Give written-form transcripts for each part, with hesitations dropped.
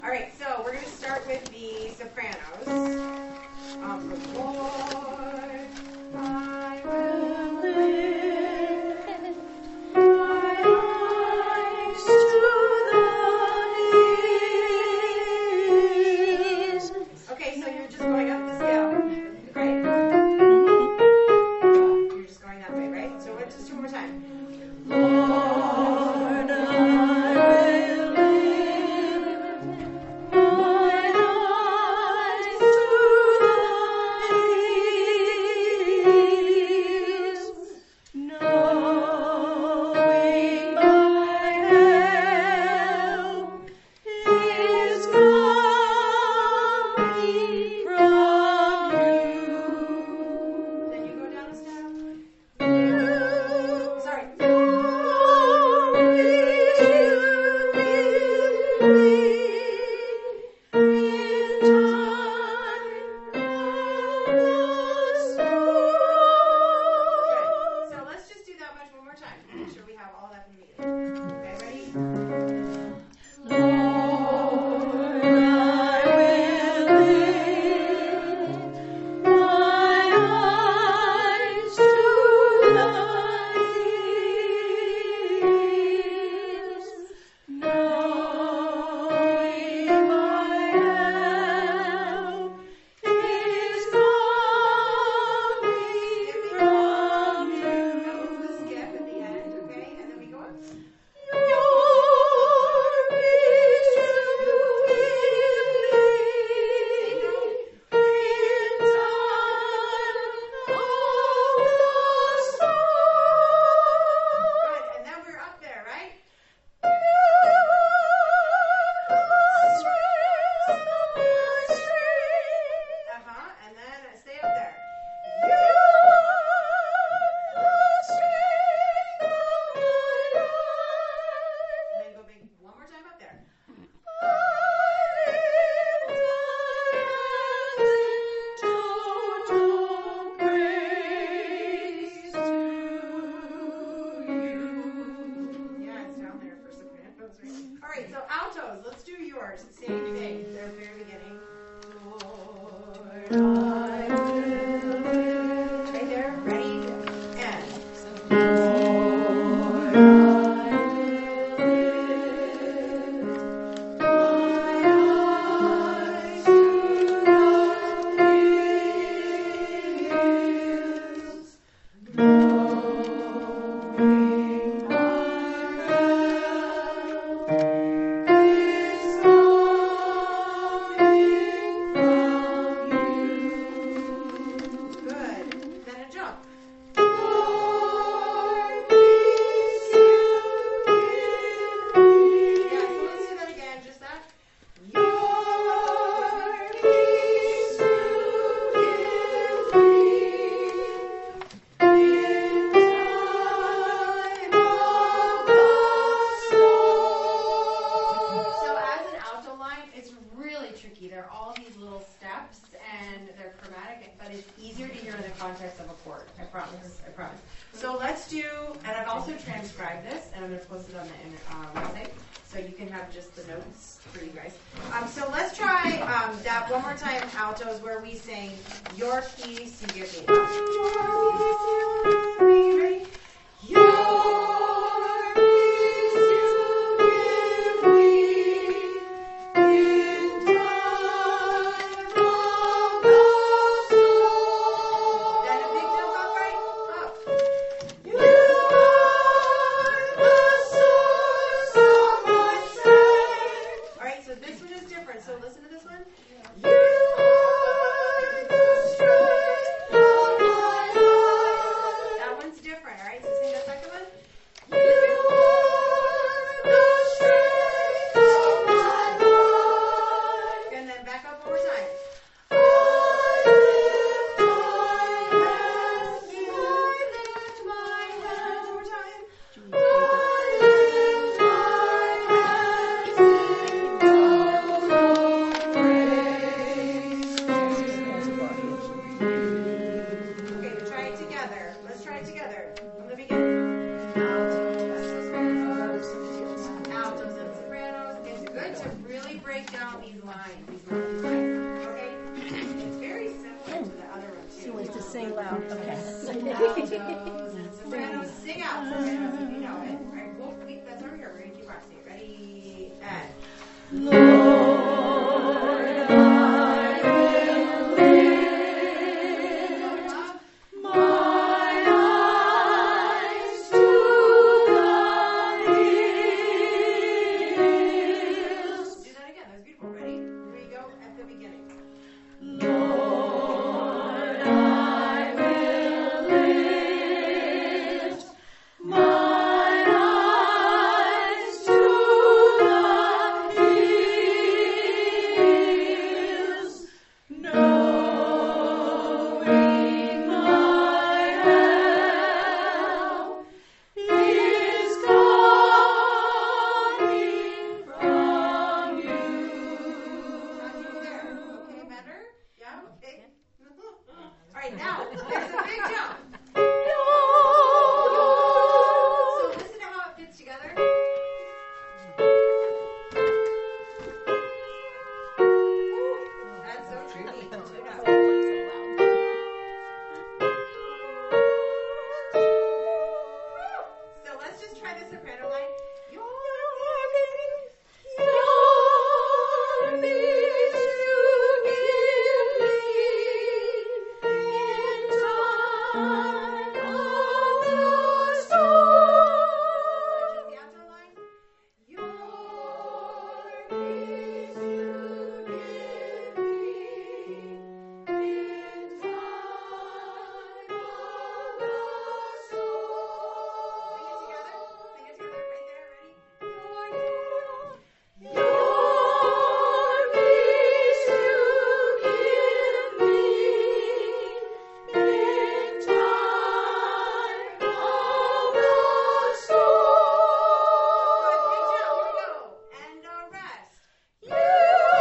All right, so we're going to start with the sopranos. The Lord, I will lift my eyes to the hills. Okay, so you're just going up the scale, right? You're just going that way, right? So let's just do one more time. Lord, I will lift my eyes to the hills, knowing my help is coming from you. Then you go down a step. Sorry. So let's just do that much one more time. Make sure we have all that from the beginning. Okay, ready? Lord, I will lift my eyes to the hills, knowing my help is coming from you. Skip at the end, okay? And then we go up. Your peace you give me in time of sorrow. Good, and then we're up there, right? And then stay up there. You are the strength of my life. And then go big one more time up there. I lift my hands in total praise to you. Yeah, it's down there for sopranos, right? All right, so altos, let's do yours. Same thing. They're at the very beginning. Lord, I will lift. Right there, ready, and. Lord, I Good. Then a jump. Lord, peace you give me. Yeah, so let's do that again, just that. Your peace you give me in time of storm. So as an alto line, it's really tricky. There are all these little steps, and they're chromatic, but it's easier to hear in the context of a chord. I promise. So let's do, and I've also transcribed this, and I'm going to post it on the website, so you can have just the notes for you guys. So let's try that one more time, altos, where we sing, your peace you give me. Your peace you give me. Ready? Your peace you give me in time of storm. Then a big jump up, right? Up. You are the source of my strength. All right, so this one is different. So listen to this one. You are the strength of my life. That one's different. All right, so sing the second one. You are the strength of my life. And then back up one more time. I lift my hands. One more time. I lift my hands in total praise. these lines, these melody lines. Okay? It's very similar to the other one, too. She wants to sing loud. Okay. Altos and sopranos. Sing out sopranos if you know it. All right, that's over here. We're going to keep practicing. Ready? And. Lord, I will lift my eyes to the hills. Do that again. That was beautiful. Ready? Here we go at the beginning. Lord, I will lift my eyes to the hills, knowing my help is coming from you. Okay, better? Yeah, okay. All right, now there's a big jump. So listen to how it fits together. That's so tricky. So let's just try the soprano line. Your peace you give me in time of the storm. The alto line. Your peace you give me in time of the storm. Sing it together. Sing it together right there. Ready? Your peace you give me in time of the storm. Good, big jump. Here we go. And rest. You are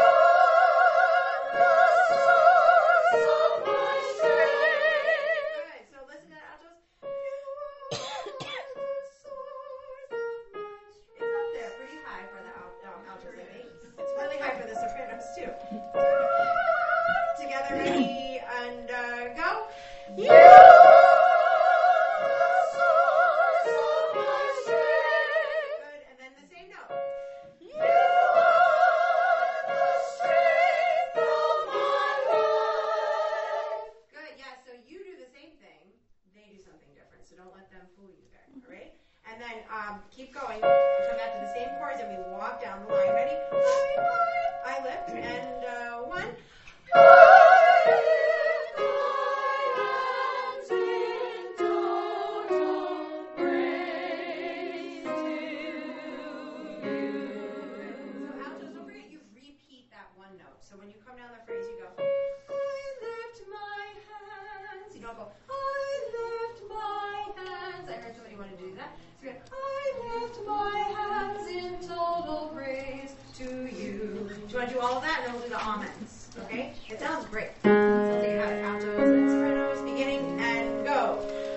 the source of my strength. Good. So listen to the altos. You are the source of my strength. It's up there, pretty high for the altos, I think. It's really high for the sopranos too. Together, ready, and go. You are the source of my strength. Good, and then the same note. You are the strength of my life. Good, yeah, so you do the same thing, they do something different, so don't let them fool you there, all right? And then keep going, we come back to the same chords and we walk down the line. Ready? I lift, and one. I lift my hands in total praise to you. So altos, don't forget you repeat that one note. So when you come down the phrase, you go, I lift my hands. You don't go, I lift my hands. I heard somebody want to do that. So you go, I lift my hands in total praise to you. Do you want to do all of that? And then we'll do the amens. Okay? It sounds great. So you have altos and sopranos beginning and go.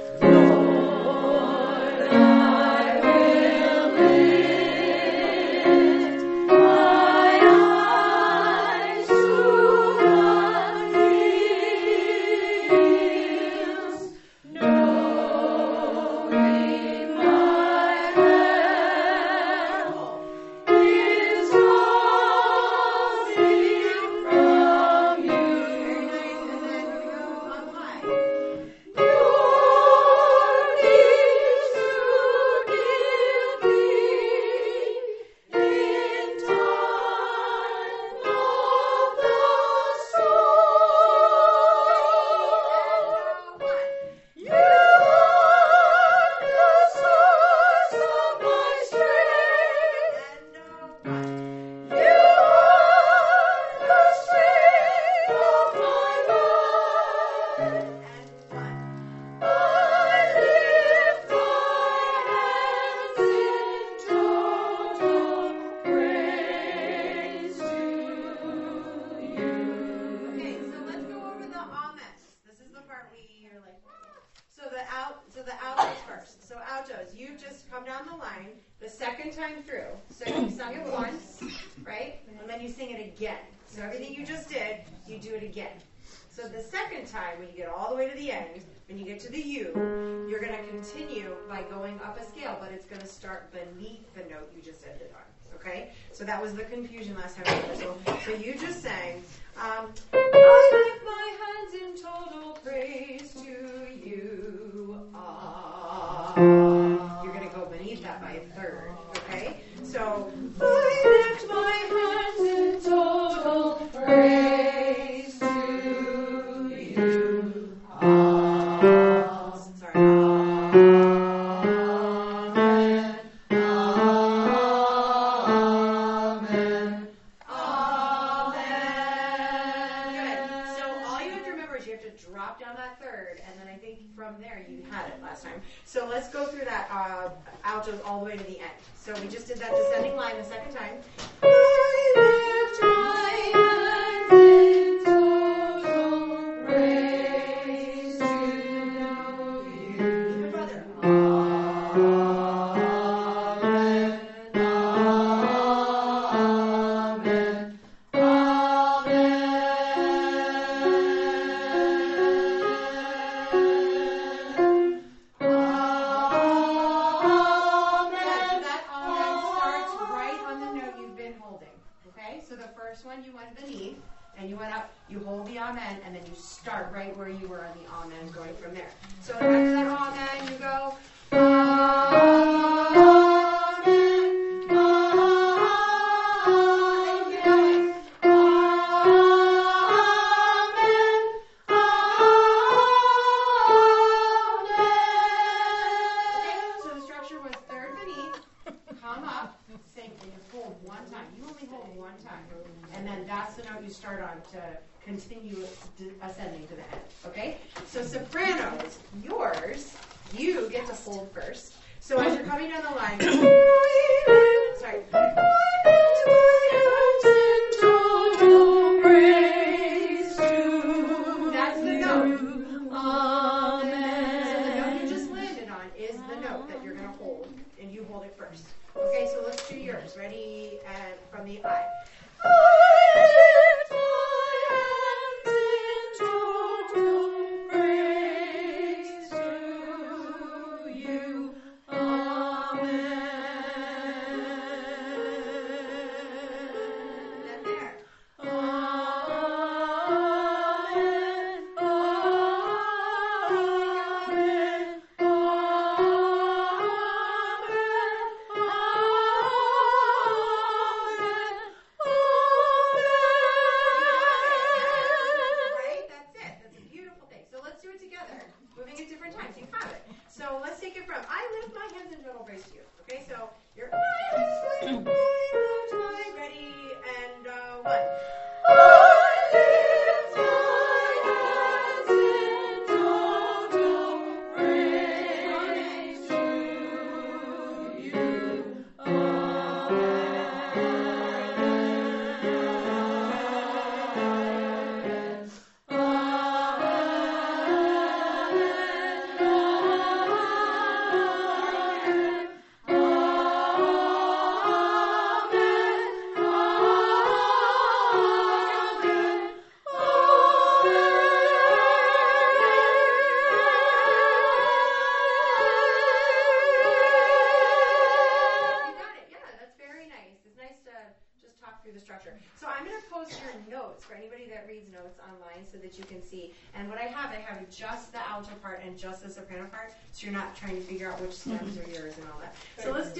Lord, I will lift my eyes to the hills, knowing my help is coming from you. Very nice. And then here we go on high. second time through. So you sung it once, right? And then you sing it again. So everything you just did, you do it again. So the second time, when you get all the way to the end, when you get to the U, you're going to continue by going up a scale, but it's going to start beneath the note you just ended on. Okay? So that was the confusion last time. So you just sang, I lift my hands in total praise to you. You're going to go beneath that by a third. Okay? So, I lift my hands in total praise to you. Sorry. Amen. Good. So all you have to remember is you have to drop down that third, and then I think from there you had it last time. So let's go through that altos all the way to the end. So we just did that descending line the second time. I lift my hands in total praise to you. Even further. Amen. Amen. So the first one you went beneath, and you went up, you hold the amen, and then you start right where you were on the amen, going from there. So after that amen, you go, amen, amen, then you get going, amen, amen. Okay, so the structure was third beneath, come up, sing, and you hold one time. You only hold one time. And then that's the note you start on to continue ascending to the end. Okay? So sopranos, yours, you get to hold first. So as you're coming down the line, sorry. That's the note. Amen. So the note you just landed on is the note that you're going to hold, and you hold it first. Okay, so let's do yours. Ready? And from the I. I lift my hands in total praise to you. Amen. Then there. Amen. Amen. Moving at different times. You have it. So let's take it from I lift my hands in total praise to you. Okay, so you're I lift my ready and one. I lift my hands in total praise to you. So I'm going to post your notes for anybody that reads notes online so that you can see. And what I have just the alto part and just the soprano part, so you're not trying to figure out which stems are yours and all that. So let's do